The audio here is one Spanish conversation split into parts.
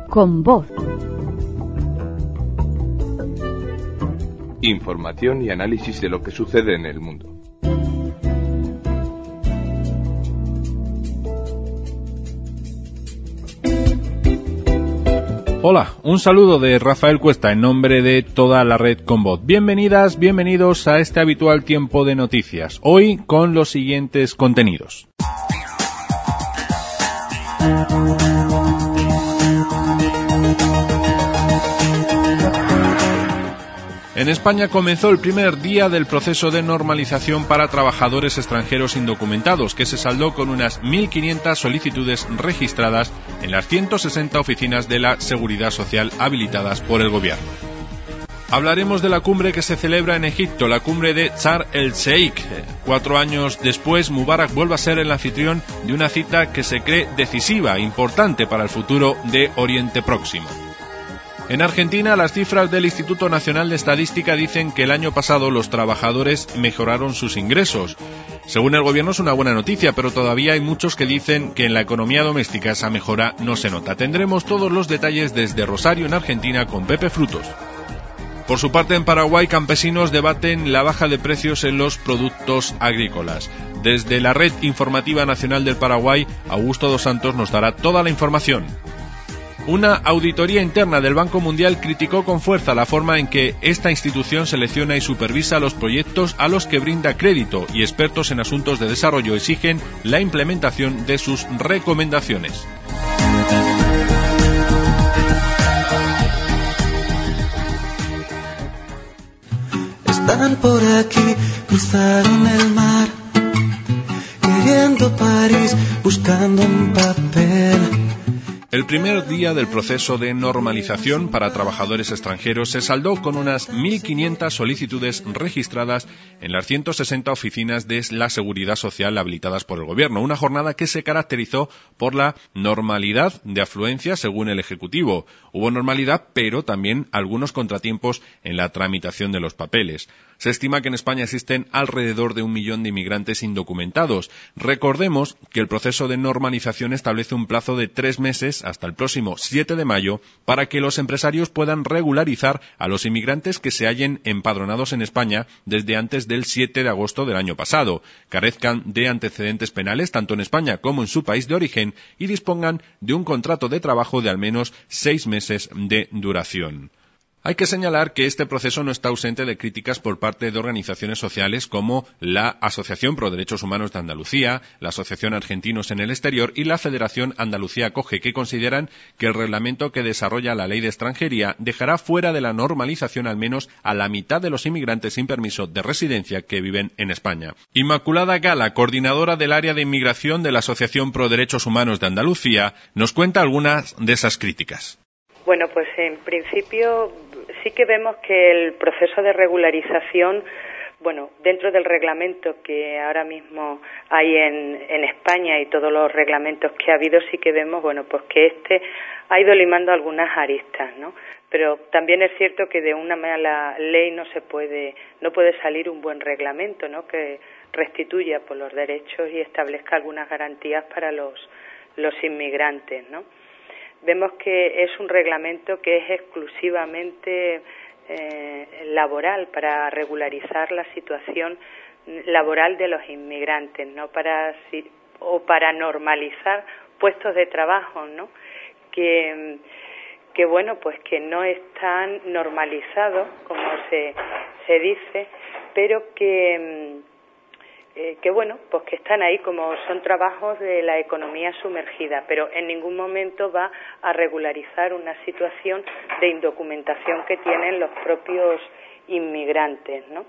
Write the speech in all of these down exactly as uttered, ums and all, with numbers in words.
con voz. Información y análisis de lo que sucede en el mundo. Hola, un saludo de Rafael Cuesta en nombre de toda la red con voz. Bienvenidas, bienvenidos a este habitual tiempo de noticias. Hoy con los siguientes contenidos. En España comenzó el primer día del proceso de normalización para trabajadores extranjeros indocumentados, que se saldó con unas mil quinientas solicitudes registradas en las ciento sesenta oficinas de la Seguridad Social habilitadas por el Gobierno. Hablaremos de la cumbre que se celebra en Egipto, la cumbre de Sharm el-Sheikh. Cuatro años después, Mubarak vuelve a ser el anfitrión de una cita que se cree decisiva, importante para el futuro de Oriente Próximo. En Argentina, las cifras del Instituto Nacional de Estadística dicen que el año pasado los trabajadores mejoraron sus ingresos. Según el gobierno es una buena noticia, pero todavía hay muchos que dicen que en la economía doméstica esa mejora no se nota. Tendremos todos los detalles desde Rosario, en Argentina, con Pepe Frutos. Por su parte, en Paraguay, campesinos debaten la baja de precios en los productos agrícolas. Desde la Red Informativa Nacional del Paraguay, Augusto dos Santos nos dará toda la información. Una auditoría interna del Banco Mundial criticó con fuerza la forma en que esta institución selecciona y supervisa los proyectos a los que brinda crédito, y expertos en asuntos de desarrollo exigen la implementación de sus recomendaciones. Están por aquí, cruzaron el mar, queriendo París, buscando un papel. El primer día del proceso de normalización para trabajadores extranjeros se saldó con unas mil quinientas solicitudes registradas en las ciento sesenta oficinas de la Seguridad Social habilitadas por el Gobierno. Una jornada que se caracterizó por la normalidad de afluencia según el Ejecutivo. Hubo normalidad, pero también algunos contratiempos en la tramitación de los papeles. Se estima que en España existen alrededor de un millón de inmigrantes indocumentados. Recordemos que el proceso de normalización establece un plazo de tres meses hasta el próximo siete de mayo para que los empresarios puedan regularizar a los inmigrantes que se hallen empadronados en España desde antes del siete de agosto del año pasado, carezcan de antecedentes penales tanto en España como en su país de origen y dispongan de un contrato de trabajo de al menos seis meses de duración. Hay que señalar que este proceso no está ausente de críticas por parte de organizaciones sociales como la Asociación Pro Derechos Humanos de Andalucía, la Asociación Argentinos en el Exterior y la Federación Andalucía Acoge, que consideran que el reglamento que desarrolla la Ley de Extranjería dejará fuera de la normalización al menos a la mitad de los inmigrantes sin permiso de residencia que viven en España. Inmaculada Gala, coordinadora del área de inmigración de la Asociación Pro Derechos Humanos de Andalucía, nos cuenta algunas de esas críticas. Bueno, pues en principio sí que vemos que el proceso de regularización, bueno, dentro del reglamento que ahora mismo hay en, en España y todos los reglamentos que ha habido, sí que vemos, bueno, pues que este ha ido limando algunas aristas, ¿no? Pero también es cierto que de una mala ley no se puede, no puede salir un buen reglamento, ¿no? Que restituya por los derechos y establezca algunas garantías para los, los inmigrantes, ¿no? Vemos que es un reglamento que es exclusivamente eh, laboral, para regularizar la situación laboral de los inmigrantes, no para o para normalizar puestos de trabajo, ¿no? Que que bueno, pues que no están normalizados, como se se dice, pero que Eh, que bueno, pues que están ahí como son trabajos de la economía sumergida, pero en ningún momento va a regularizar una situación de indocumentación que tienen los propios inmigrantes, ¿no?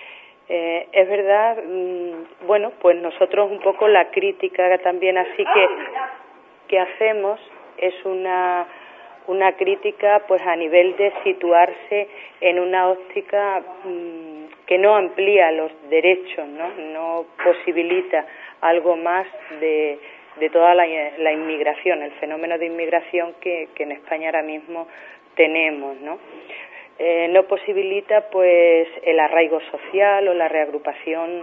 Eh, es verdad, mmm, bueno, pues nosotros un poco la crítica también así que, que hacemos es una una crítica pues a nivel de situarse en una óptica mmm, que no amplía los derechos, no, no posibilita algo más de, de toda la, la inmigración, el fenómeno de inmigración que, que en España ahora mismo tenemos, ¿no? Eh, no posibilita pues el arraigo social o la reagrupación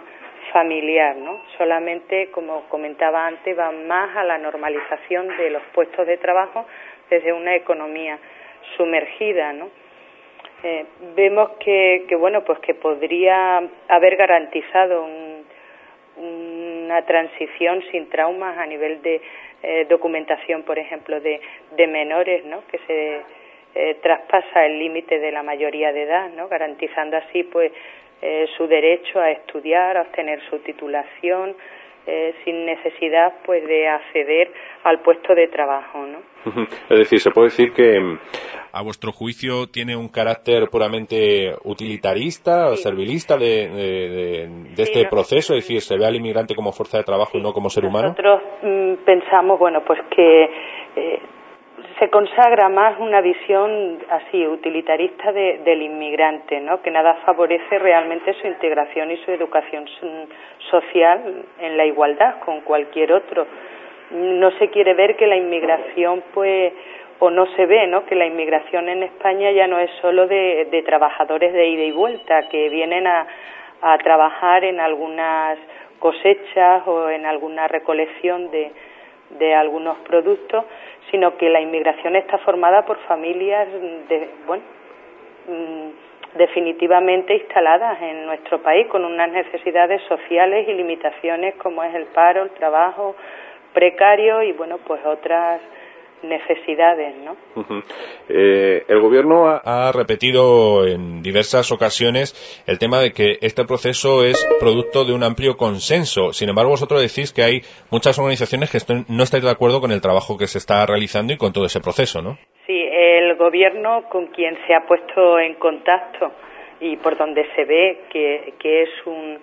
familiar, ¿no? Solamente, como comentaba antes, va más a la normalización de los puestos de trabajo desde una economía sumergida, ¿no? Eh, vemos que, que, bueno, pues que podría haber garantizado un, una transición sin traumas a nivel de eh, documentación, por ejemplo, de, de menores, ¿no? Que se eh, traspasa el límite de la mayoría de edad, ¿no? Garantizando así, pues, eh, su derecho a estudiar, a obtener su titulación, eh, sin necesidad, pues, de acceder al puesto de trabajo, ¿no? Es decir, se puede decir que, a vuestro juicio, tiene un carácter puramente utilitarista, sí, o servilista de, de, de, de sí, este no, proceso, es decir, se ve al inmigrante como fuerza de trabajo sí, y no como ser humano. Nosotros mm, pensamos, bueno, pues que eh, se consagra más una visión así utilitarista de, del inmigrante, ¿no? Que nada favorece realmente su integración y su educación social en la igualdad con cualquier otro. No se quiere ver que la inmigración, pues, o no se ve, ¿no? Que la inmigración en España ya no es solo de, de trabajadores de ida y vuelta, que vienen a, a trabajar en algunas cosechas o en alguna recolección de, de algunos productos, sino que la inmigración está formada por familias, de, bueno, definitivamente instaladas en nuestro país, con unas necesidades sociales y limitaciones como es el paro, el trabajo precario y, bueno, pues otras necesidades, ¿no? Uh-huh. Eh, el Gobierno ha, ha repetido en diversas ocasiones el tema de que este proceso es producto de un amplio consenso. Sin embargo, vosotros decís que hay muchas organizaciones que estoy, no estáis de acuerdo con el trabajo que se está realizando y con todo ese proceso, ¿no? Sí, el Gobierno, con quien se ha puesto en contacto y por donde se ve que, que es un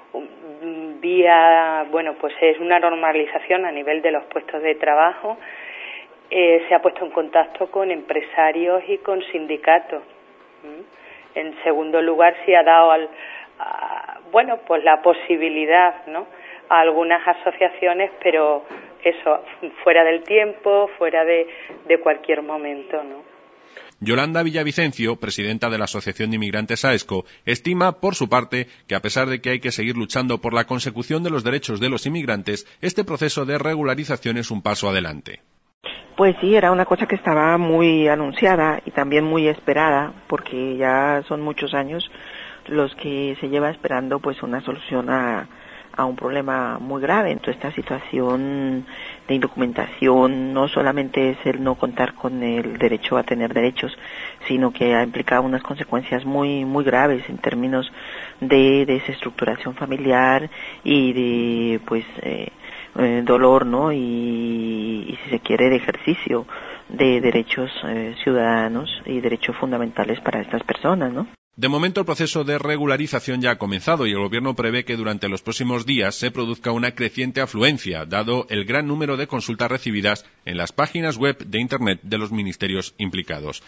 vía, bueno, pues es una normalización a nivel de los puestos de trabajo, eh, se ha puesto en contacto con empresarios y con sindicatos. ¿Mm? En segundo lugar, se ha dado, al, a, bueno, pues la posibilidad, ¿no? A algunas asociaciones, pero eso, fuera del tiempo, fuera de, de cualquier momento, ¿no? Yolanda Villavicencio, presidenta de la Asociación de Inmigrantes AESCO, estima, por su parte, que a pesar de que hay que seguir luchando por la consecución de los derechos de los inmigrantes, este proceso de regularización es un paso adelante. Pues sí, era una cosa que estaba muy anunciada y también muy esperada, porque ya son muchos años los que se lleva esperando pues una solución a a un problema muy grave. Entonces, esta situación de indocumentación no solamente es el no contar con el derecho a tener derechos, sino que ha implicado unas consecuencias muy muy graves en términos de desestructuración familiar y de pues eh, eh, dolor, ¿no? Y, y si se quiere, de ejercicio de derechos eh, ciudadanos y derechos fundamentales para estas personas, ¿no? De momento, el proceso de regularización ya ha comenzado y el Gobierno prevé que durante los próximos días se produzca una creciente afluencia, dado el gran número de consultas recibidas en las páginas web de Internet de los ministerios implicados.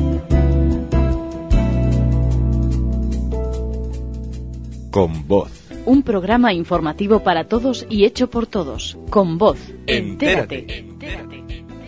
Con Voz. Un programa informativo para todos y hecho por todos. Con Voz. Entérate. Entérate.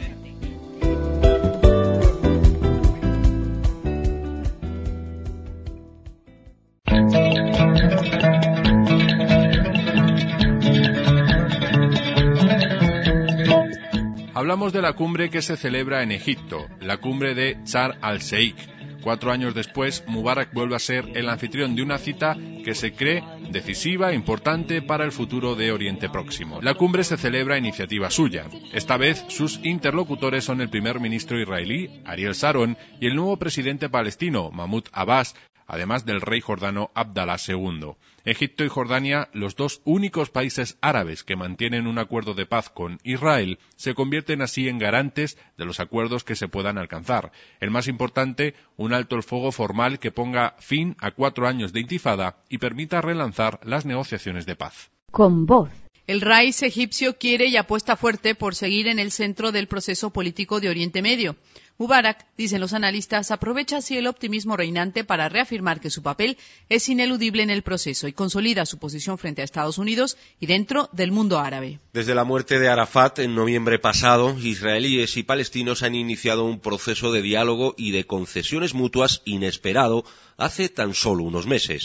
Hablamos de la cumbre que se celebra en Egipto, la cumbre de Sharm el-Sheikh. Cuatro años después, Mubarak vuelve a ser el anfitrión de una cita que se cree decisiva e importante para el futuro de Oriente Próximo. La cumbre se celebra a iniciativa suya. Esta vez, sus interlocutores son el primer ministro israelí, Ariel Sharon, y el nuevo presidente palestino, Mahmoud Abbas, además del rey jordano Abdalá segundo. Egipto y Jordania, los dos únicos países árabes que mantienen un acuerdo de paz con Israel, se convierten así en garantes de los acuerdos que se puedan alcanzar. El más importante, un alto el fuego formal que ponga fin a cuatro años de intifada y permita relanzar las negociaciones de paz. Con Voz. El Raís egipcio quiere y apuesta fuerte por seguir en el centro del proceso político de Oriente Medio. Mubarak, dicen los analistas, aprovecha así el optimismo reinante para reafirmar que su papel es ineludible en el proceso y consolida su posición frente a Estados Unidos y dentro del mundo árabe. Desde la muerte de Arafat en noviembre pasado, israelíes y palestinos han iniciado un proceso de diálogo y de concesiones mutuas inesperado hace tan solo unos meses.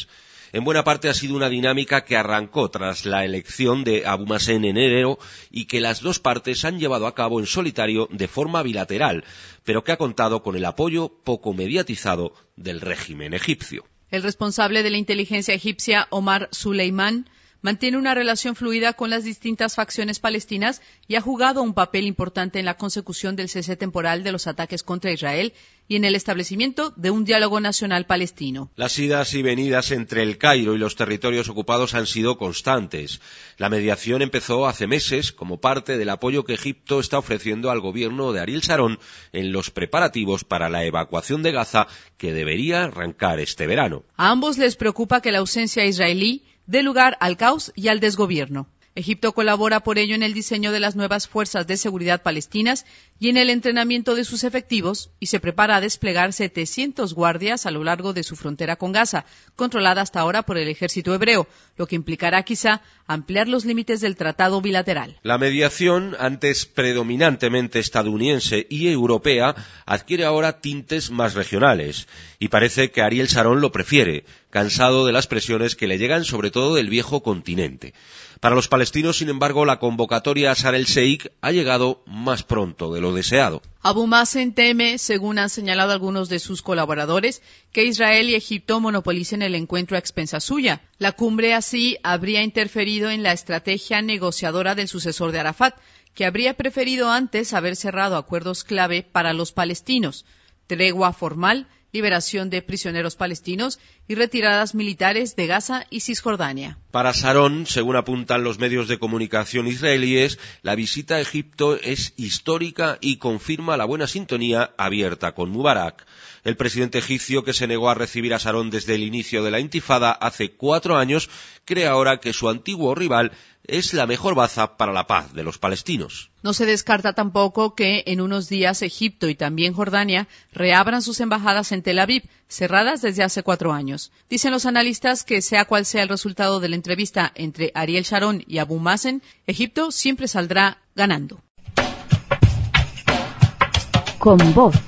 En buena parte ha sido una dinámica que arrancó tras la elección de Abu Mazen en enero y que las dos partes han llevado a cabo en solitario de forma bilateral, pero que ha contado con el apoyo poco mediatizado del régimen egipcio. El responsable de la inteligencia egipcia, Omar Suleiman, mantiene una relación fluida con las distintas facciones palestinas y ha jugado un papel importante en la consecución del cese temporal de los ataques contra Israel y en el establecimiento de un diálogo nacional palestino. Las idas y venidas entre el Cairo y los territorios ocupados han sido constantes. La mediación empezó hace meses como parte del apoyo que Egipto está ofreciendo al gobierno de Ariel Sharon en los preparativos para la evacuación de Gaza, que debería arrancar este verano. A ambos les preocupa que la ausencia israelí dé lugar al caos y al desgobierno. Egipto colabora por ello en el diseño de las nuevas fuerzas de seguridad palestinas y en el entrenamiento de sus efectivos y se prepara a desplegar setecientos guardias a lo largo de su frontera con Gaza, controlada hasta ahora por el ejército hebreo, lo que implicará quizá ampliar los límites del tratado bilateral. La mediación, antes predominantemente estadounidense y europea, adquiere ahora tintes más regionales y parece que Ariel Sharon lo prefiere, cansado de las presiones que le llegan sobre todo del viejo continente. Para los palestinos, sin embargo, la convocatoria a Sharm el-Sheikh ha llegado más pronto de lo deseado. Abu Mazen teme, según han señalado algunos de sus colaboradores, que Israel y Egipto monopolicen el encuentro a expensas suya. La cumbre así habría interferido en la estrategia negociadora del sucesor de Arafat, que habría preferido antes haber cerrado acuerdos clave para los palestinos: tregua formal, liberación de prisioneros palestinos y retiradas militares de Gaza y Cisjordania. Para Sharon, según apuntan los medios de comunicación israelíes, la visita a Egipto es histórica y confirma la buena sintonía abierta con Mubarak. El presidente egipcio, que se negó a recibir a Sharon desde el inicio de la intifada hace cuatro años, cree ahora que su antiguo rival es la mejor baza para la paz de los palestinos. No se descarta tampoco que en unos días Egipto y también Jordania reabran sus embajadas en Tel Aviv, cerradas desde hace cuatro años. Dicen los analistas que sea cual sea el resultado de la entrevista entre Ariel Sharon y Abu Mazen, Egipto siempre saldrá ganando. Con voz.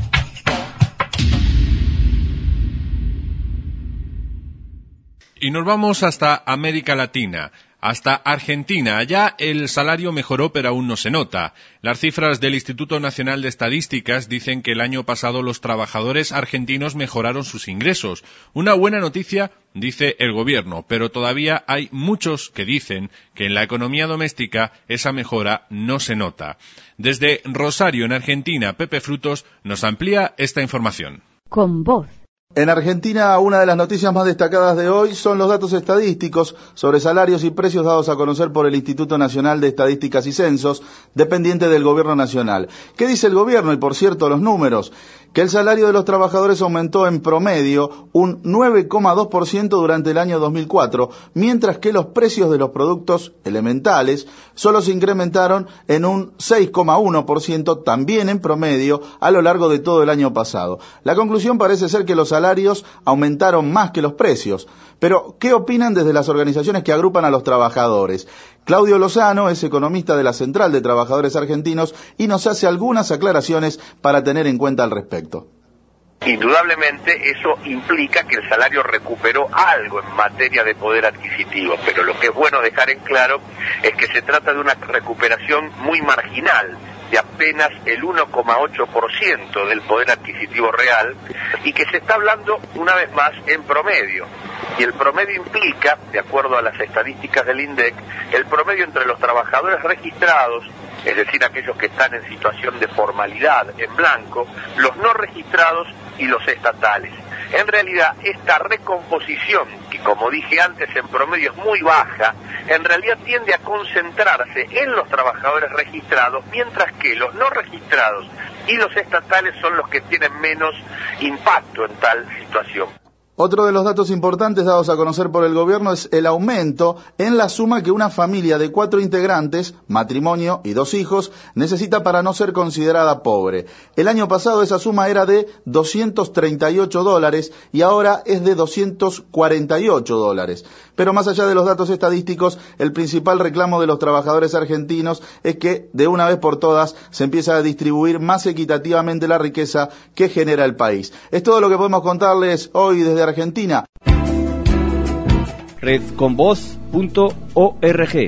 Y nos vamos hasta América Latina, hasta Argentina. Allá el salario mejoró, pero aún no se nota. Las cifras del Instituto Nacional de Estadísticas dicen que el año pasado los trabajadores argentinos mejoraron sus ingresos. Una buena noticia, dice el gobierno, pero todavía hay muchos que dicen que en la economía doméstica esa mejora no se nota. Desde Rosario, en Argentina, Pepe Frutos nos amplía esta información. Con voz. En Argentina, una de las noticias más destacadas de hoy son los datos estadísticos sobre salarios y precios dados a conocer por el Instituto Nacional de Estadísticas y Censos, dependiente del Gobierno Nacional. ¿Qué dice el Gobierno? Y por cierto, los números. Que el salario de los trabajadores aumentó en promedio un nueve coma dos por ciento durante el año dos mil cuatro, mientras que los precios de los productos elementales solo se incrementaron en un seis coma uno por ciento, también en promedio, a lo largo de todo el año pasado. La conclusión parece ser que los salarios aumentaron más que los precios. Pero, ¿qué opinan desde las organizaciones que agrupan a los trabajadores? Claudio Lozano es economista de la Central de Trabajadores Argentinos y nos hace algunas aclaraciones para tener en cuenta al respecto. Indudablemente eso implica que el salario recuperó algo en materia de poder adquisitivo, pero lo que es bueno dejar en claro es que se trata de una recuperación muy marginal, de apenas el uno coma ocho por ciento del poder adquisitivo real, y que se está hablando una vez más en promedio. Y el promedio implica, de acuerdo a las estadísticas del INDEC, el promedio entre los trabajadores registrados, es decir, aquellos que están en situación de formalidad, en blanco, los no registrados y los estatales. En realidad, esta recomposición, que como dije antes en promedio es muy baja, en realidad tiende a concentrarse en los trabajadores registrados, mientras que los no registrados y los estatales son los que tienen menos impacto en tal situación. Otro de los datos importantes dados a conocer por el gobierno es el aumento en la suma que una familia de cuatro integrantes, matrimonio y dos hijos, necesita para no ser considerada pobre. El año pasado esa suma era de doscientos treinta y ocho dólares y ahora es de doscientos cuarenta y ocho dólares. Pero más allá de los datos estadísticos, el principal reclamo de los trabajadores argentinos es que de una vez por todas se empiece a distribuir más equitativamente la riqueza que genera el país. Es todo lo que podemos contarles hoy desde Argentina. red con voz punto org.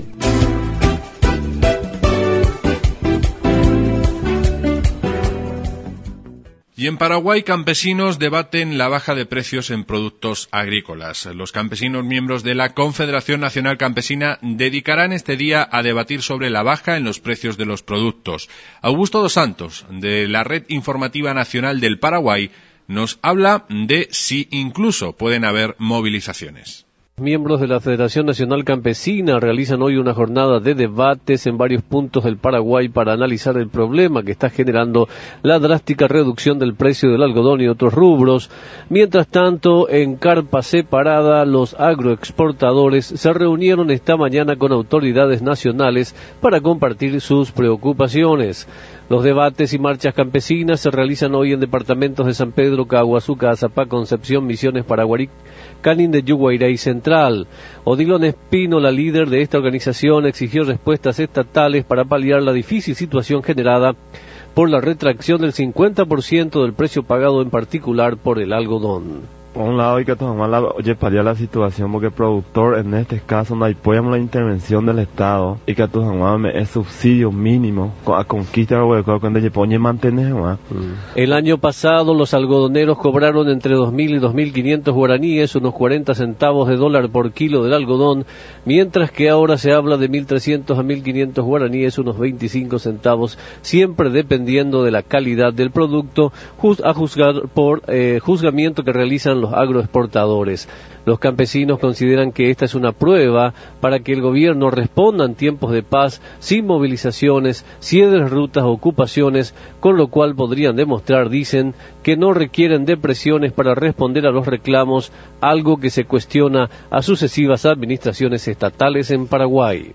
Y en Paraguay, campesinos debaten la baja de precios en productos agrícolas. Los campesinos miembros de la Confederación Nacional Campesina dedicarán este día a debatir sobre la baja en los precios de los productos. Augusto dos Santos, de la Red Informativa Nacional del Paraguay, nos habla de si incluso pueden haber movilizaciones. Miembros de la Federación Nacional Campesina realizan hoy una jornada de debates en varios puntos del Paraguay para analizar el problema que está generando la drástica reducción del precio del algodón y otros rubros. Mientras tanto, en carpa separada, los agroexportadores se reunieron esta mañana con autoridades nacionales para compartir sus preocupaciones. Los debates y marchas campesinas se realizan hoy en departamentos de San Pedro, Caguazú, Caazapá, Concepción, Misiones, Paraguarí, Canin de Yuguairá y Central. Odilon Espino, la líder de esta organización, exigió respuestas estatales para paliar la difícil situación generada por la retracción del cincuenta por ciento del precio pagado en particular por el algodón. Por un lado hay que tomar la, oye, paliar la situación porque el productor en este caso no apoyamos la intervención del Estado y que tu es subsidio mínimo a conquista cuando se pone mantener. El año pasado los algodoneros cobraron entre dos mil y dos mil quinientos guaraníes, unos cuarenta centavos de dólar por kilo del algodón, mientras que ahora se habla de mil trescientos a mil quinientos guaraníes, unos veinticinco centavos, siempre dependiendo de la calidad del producto, a juzgar por eh, juzgamiento que realizan los agroexportadores. Los campesinos consideran que esta es una prueba para que el gobierno responda en tiempos de paz, sin movilizaciones, cierres rutas o ocupaciones, con lo cual podrían demostrar, dicen, que no requieren de presiones para responder a los reclamos, algo que se cuestiona a sucesivas administraciones estatales en Paraguay.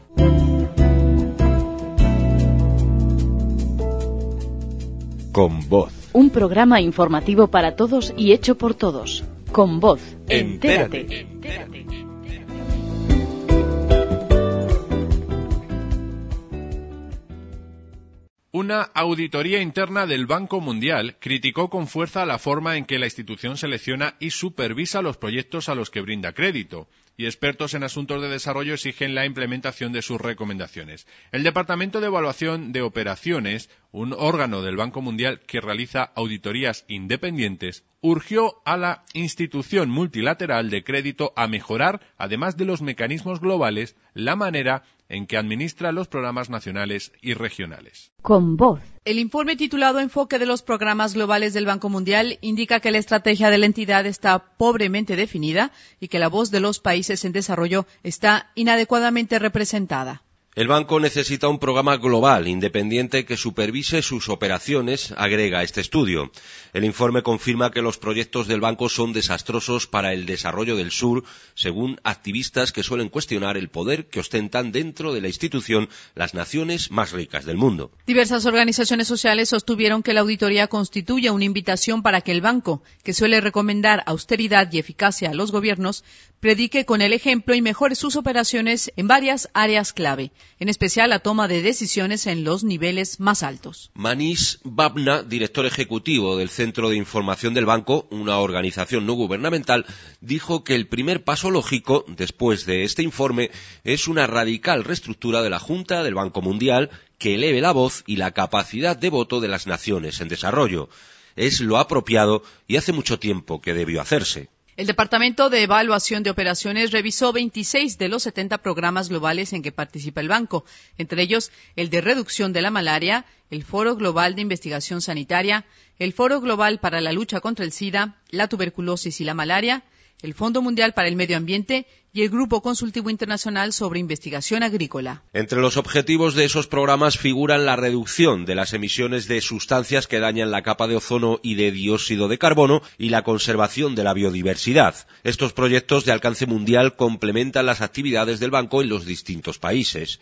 Con voz. Un programa informativo para todos y hecho por todos. Con voz. Entérate. Entérate. Una auditoría interna del Banco Mundial criticó con fuerza la forma en que la institución selecciona y supervisa los proyectos a los que brinda crédito, y expertos en asuntos de desarrollo exigen la implementación de sus recomendaciones. El Departamento de Evaluación de Operaciones, un órgano del Banco Mundial que realiza auditorías independientes, urgió a la institución multilateral de crédito a mejorar, además de los mecanismos globales, la manera en que administra los programas nacionales y regionales. Con voz. El informe titulado Enfoque de los programas globales del Banco Mundial indica que la estrategia de la entidad está pobremente definida y que la voz de los países en desarrollo está inadecuadamente representada. El banco necesita un programa global, independiente, que supervise sus operaciones, agrega este estudio. El informe confirma que los proyectos del banco son desastrosos para el desarrollo del sur, según activistas que suelen cuestionar el poder que ostentan dentro de la institución las naciones más ricas del mundo. Diversas organizaciones sociales sostuvieron que la auditoría constituye una invitación para que el banco, que suele recomendar austeridad y eficacia a los gobiernos, predique con el ejemplo y mejore sus operaciones en varias áreas clave, en especial la toma de decisiones en los niveles más altos. Manish Babna, director ejecutivo del Centro de Información del Banco, una organización no gubernamental, dijo que el primer paso lógico, después de este informe, es una radical reestructura de la Junta del Banco Mundial que eleve la voz y la capacidad de voto de las naciones en desarrollo. Es lo apropiado y hace mucho tiempo que debió hacerse. El Departamento de Evaluación de Operaciones revisó veintiséis de los setenta programas globales en que participa el banco, entre ellos el de reducción de la malaria, el Foro Global de Investigación Sanitaria, el Foro Global para la Lucha contra el SIDA, la tuberculosis y la malaria, el Fondo Mundial para el Medio Ambiente y el Grupo Consultivo Internacional sobre Investigación Agrícola. Entre los objetivos de esos programas figuran la reducción de las emisiones de sustancias que dañan la capa de ozono y de dióxido de carbono y la conservación de la biodiversidad. Estos proyectos de alcance mundial complementan las actividades del banco en los distintos países.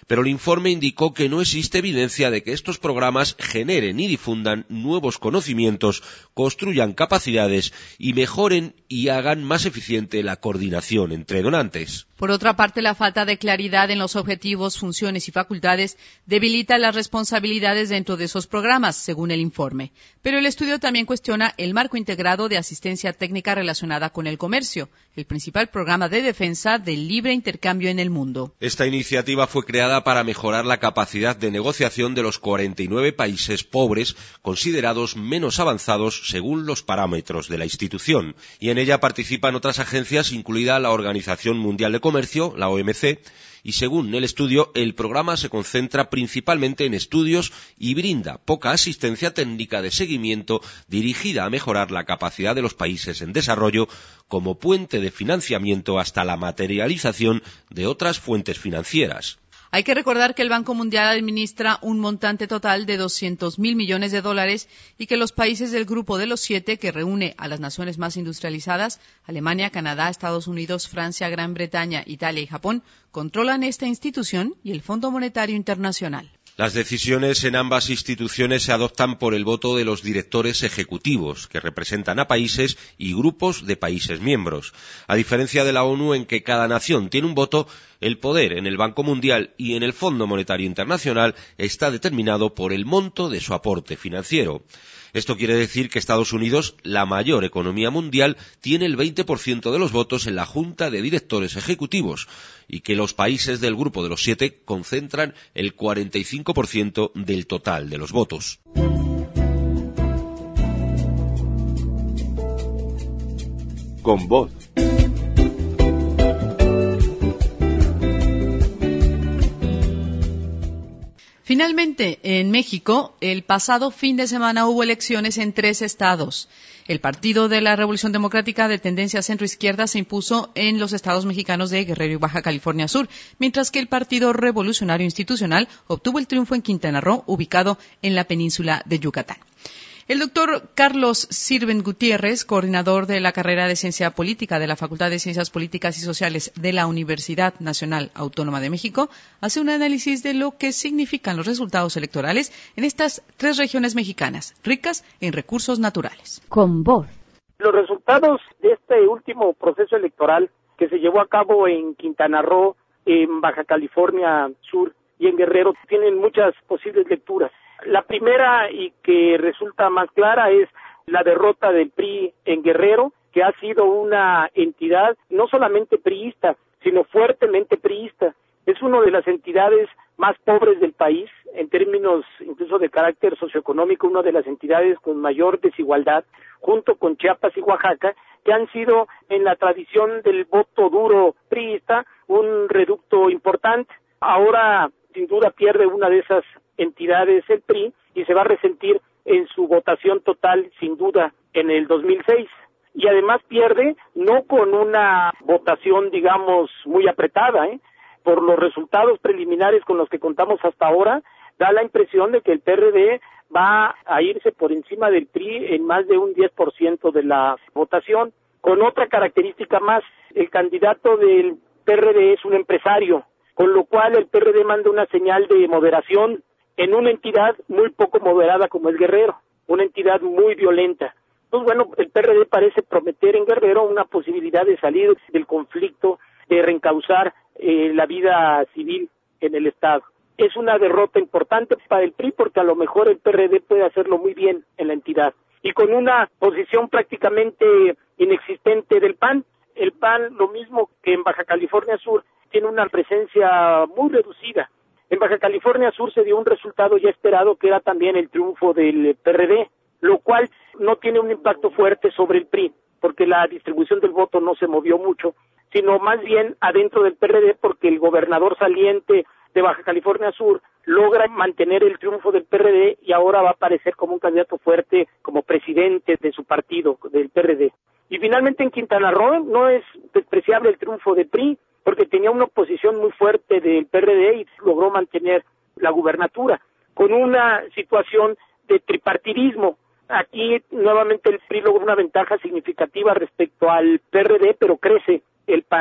Pero el informe indicó que no existe evidencia de que estos programas generen y difundan nuevos conocimientos, construyan capacidades y mejoren y hagan más eficiente la coordinación entre donantes. Por otra parte, la falta de claridad en los objetivos, funciones y facultades debilita las responsabilidades dentro de esos programas, según el informe. Pero el estudio también cuestiona el marco integrado de asistencia técnica relacionada con el comercio, el principal programa de defensa del libre intercambio en el mundo. Esta iniciativa fue creada para mejorar la capacidad de negociación de los cuarenta y nueve países pobres, considerados menos avanzados según los parámetros de la institución, y en ella participan otras agencias, incluida la Organización Mundial de Comercio, la O M C, y según el estudio, el programa se concentra principalmente en estudios y brinda poca asistencia técnica de seguimiento dirigida a mejorar la capacidad de los países en desarrollo como puente de financiamiento hasta la materialización de otras fuentes financieras. Hay que recordar que el Banco Mundial administra un montante total de doscientos mil millones de dólares y que los países del Grupo de los Siete, que reúne a las naciones más industrializadas, Alemania, Canadá, Estados Unidos, Francia, Gran Bretaña, Italia y Japón, controlan esta institución y el Fondo Monetario Internacional. Las decisiones en ambas instituciones se adoptan por el voto de los directores ejecutivos, que representan a países y grupos de países miembros. A diferencia de la ONU, en que cada nación tiene un voto, el poder en el Banco Mundial y en el Fondo Monetario Internacional está determinado por el monto de su aporte financiero. Esto quiere decir que Estados Unidos, la mayor economía mundial, tiene el veinte por ciento de los votos en la Junta de Directores Ejecutivos y que los países del Grupo de los Siete concentran el cuarenta y cinco por ciento del total de los votos. Con Voz. Finalmente, en México, el pasado fin de semana hubo elecciones en tres estados. El Partido de la Revolución Democrática de tendencia centroizquierda se impuso en los estados mexicanos de Guerrero y Baja California Sur, mientras que el Partido Revolucionario Institucional obtuvo el triunfo en Quintana Roo, ubicado en la península de Yucatán. El doctor Carlos Sirven Gutiérrez, coordinador de la carrera de Ciencia Política de la Facultad de Ciencias Políticas y Sociales de la Universidad Nacional Autónoma de México, hace un análisis de lo que significan los resultados electorales en estas tres regiones mexicanas, ricas en recursos naturales. Con Voz. Los resultados de este último proceso electoral que se llevó a cabo en Quintana Roo, en Baja California Sur y en Guerrero tienen muchas posibles lecturas. La primera, y que resulta más clara, es la derrota del P R I en Guerrero, que ha sido una entidad no solamente priista, sino fuertemente priista. Es una de las entidades más pobres del país, en términos incluso de carácter socioeconómico, una de las entidades con mayor desigualdad, junto con Chiapas y Oaxaca, que han sido en la tradición del voto duro priista un reducto importante. Ahora, sin duda, pierde una de esas entidades el P R I y se va a resentir en su votación total, sin duda, en el dos mil seis. Y además pierde no con una votación, digamos, muy apretada, ¿eh? Por los resultados preliminares con los que contamos hasta ahora, da la impresión de que el P R D va a irse por encima del P R I en más de un diez por ciento de la votación. Con otra característica más, el candidato del P R D es un empresario, con lo cual el P R D manda una señal de moderación en una entidad muy poco moderada como es Guerrero, una entidad muy violenta. Pues bueno, el P R D parece prometer en Guerrero una posibilidad de salir del conflicto, de reencauzar eh, la vida civil en el Estado. Es una derrota importante para el P R I porque a lo mejor el P R D puede hacerlo muy bien en la entidad. Y con una posición prácticamente inexistente del P A N, el P A N, lo mismo que en Baja California Sur, tiene una presencia muy reducida. En Baja California Sur se dio un resultado ya esperado, que era también el triunfo del P R D, lo cual no tiene un impacto fuerte sobre el P R I, porque la distribución del voto no se movió mucho, sino más bien adentro del P R D, porque el gobernador saliente de Baja California Sur logra mantener el triunfo del P R D y ahora va a aparecer como un candidato fuerte como presidente de su partido, del P R D. Y finalmente en Quintana Roo no es despreciable el triunfo del P R I, porque tenía una oposición muy fuerte del P R D y logró mantener la gubernatura, con una situación de tripartidismo. Aquí nuevamente el P R I logró una ventaja significativa respecto al P R D, pero crece el P A N.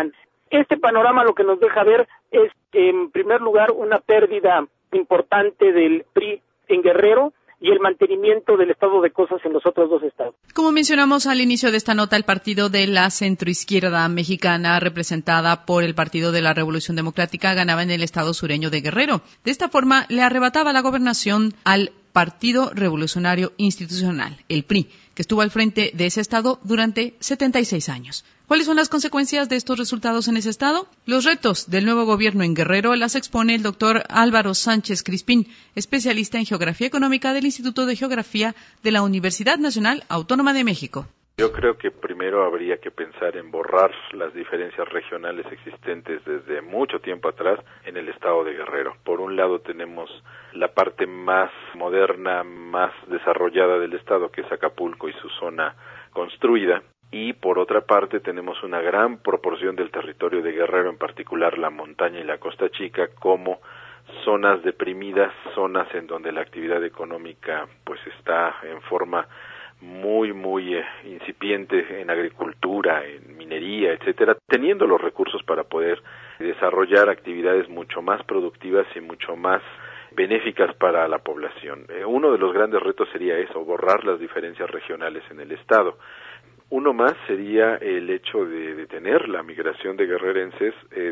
Este panorama lo que nos deja ver es, en primer lugar, una pérdida importante del P R I en Guerrero y el mantenimiento del estado de cosas en los otros dos estados. Como mencionamos al inicio de esta nota, el partido de la centroizquierda mexicana, representada por el Partido de la Revolución Democrática, ganaba en el estado sureño de Guerrero. De esta forma, le arrebataba la gobernación al Partido Revolucionario Institucional, el P R I, que estuvo al frente de ese estado durante setenta y seis años. ¿Cuáles son las consecuencias de estos resultados en ese estado? Los retos del nuevo gobierno en Guerrero las expone el doctor Álvaro Sánchez Crispín, especialista en Geografía Económica del Instituto de Geografía de la Universidad Nacional Autónoma de México. Yo creo que primero habría que pensar en borrar las diferencias regionales existentes desde mucho tiempo atrás en el estado de Guerrero. Por un lado tenemos la parte más moderna, más desarrollada del estado, que es Acapulco y su zona construida, y por otra parte tenemos una gran proporción del territorio de Guerrero, en particular la montaña y la Costa Chica, como zonas deprimidas, zonas en donde la actividad económica pues está en forma muy, muy eh, incipiente en agricultura, en minería, etcétera, teniendo los recursos para poder desarrollar actividades mucho más productivas y mucho más benéficas para la población. Eh, uno de los grandes retos sería eso, borrar las diferencias regionales en el estado. Uno más sería el hecho de detener la migración de guerrerenses eh,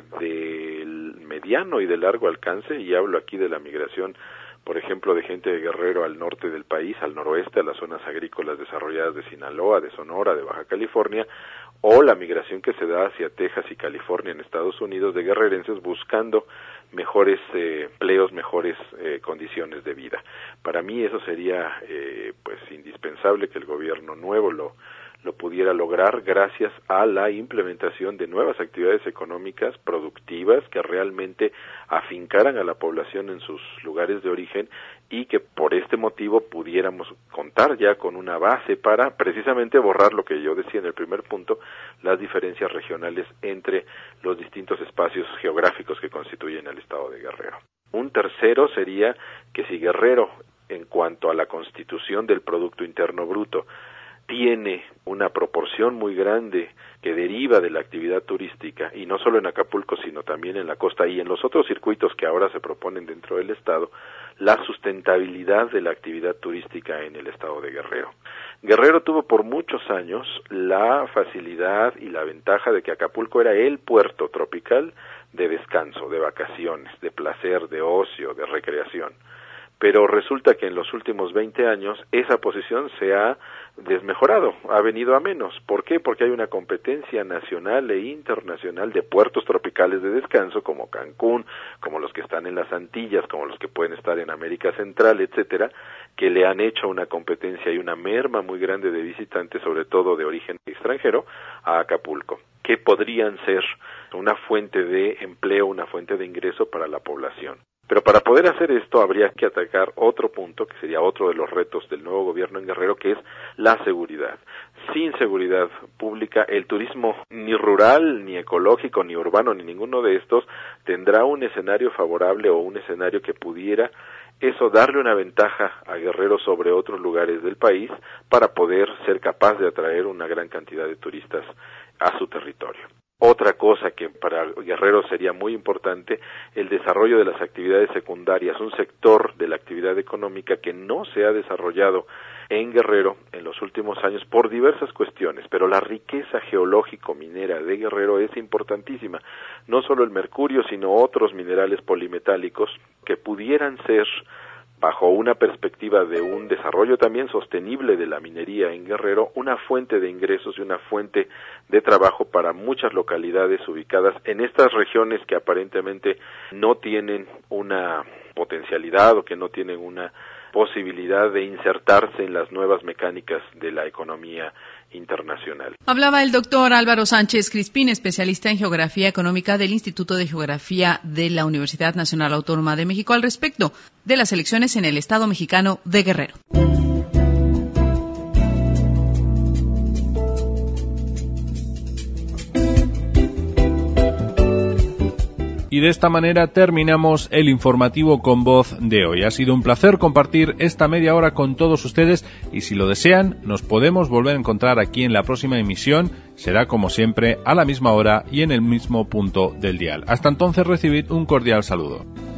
del mediano y de largo alcance, y hablo aquí de la migración, por ejemplo, de gente de Guerrero al norte del país, al noroeste, a las zonas agrícolas desarrolladas de Sinaloa, de Sonora, de Baja California, o la migración que se da hacia Texas y California en Estados Unidos de guerrerenses buscando mejores eh, empleos, mejores eh, condiciones de vida. Para mí eso sería eh, pues indispensable que el gobierno nuevo lo lo pudiera lograr gracias a la implementación de nuevas actividades económicas productivas que realmente afincaran a la población en sus lugares de origen, y que por este motivo pudiéramos contar ya con una base para precisamente borrar lo que yo decía en el primer punto, las diferencias regionales entre los distintos espacios geográficos que constituyen el estado de Guerrero. Un tercero sería que si Guerrero, en cuanto a la constitución del Producto Interno Bruto, tiene una proporción muy grande que deriva de la actividad turística, y no solo en Acapulco, sino también en la costa y en los otros circuitos que ahora se proponen dentro del estado, la sustentabilidad de la actividad turística en el estado de Guerrero. Guerrero tuvo por muchos años la facilidad y la ventaja de que Acapulco era el puerto tropical de descanso, de vacaciones, de placer, de ocio, de recreación. Pero resulta que en los últimos veinte años esa posición se ha desmejorado, ha venido a menos. ¿Por qué? Porque hay una competencia nacional e internacional de puertos tropicales de descanso, como Cancún, como los que están en las Antillas, como los que pueden estar en América Central, etcétera, que le han hecho una competencia y una merma muy grande de visitantes, sobre todo de origen extranjero, a Acapulco, que podrían ser una fuente de empleo, una fuente de ingreso para la población. Pero para poder hacer esto habría que atacar otro punto, que sería otro de los retos del nuevo gobierno en Guerrero, que es la seguridad. Sin seguridad pública, el turismo ni rural, ni ecológico, ni urbano, ni ninguno de estos tendrá un escenario favorable o un escenario que pudiera eso darle una ventaja a Guerrero sobre otros lugares del país para poder ser capaz de atraer una gran cantidad de turistas a su territorio. Otra cosa que para Guerrero sería muy importante, el desarrollo de las actividades secundarias, un sector de la actividad económica que no se ha desarrollado en Guerrero en los últimos años por diversas cuestiones, pero la riqueza geológico-minera de Guerrero es importantísima, no solo el mercurio, sino otros minerales polimetálicos que pudieran ser, bajo una perspectiva de un desarrollo también sostenible de la minería en Guerrero, una fuente de ingresos y una fuente de trabajo para muchas localidades ubicadas en estas regiones que aparentemente no tienen una potencialidad o que no tienen una posibilidad de insertarse en las nuevas mecánicas de la economía internacional. Hablaba el doctor Álvaro Sánchez Crispín, especialista en Geografía Económica del Instituto de Geografía de la Universidad Nacional Autónoma de México, al respecto de las elecciones en el Estado mexicano de Guerrero. Y de esta manera terminamos el informativo Con Voz de hoy. Ha sido un placer compartir esta media hora con todos ustedes y si lo desean nos podemos volver a encontrar aquí en la próxima emisión. Será como siempre a la misma hora y en el mismo punto del dial. Hasta entonces recibid un cordial saludo.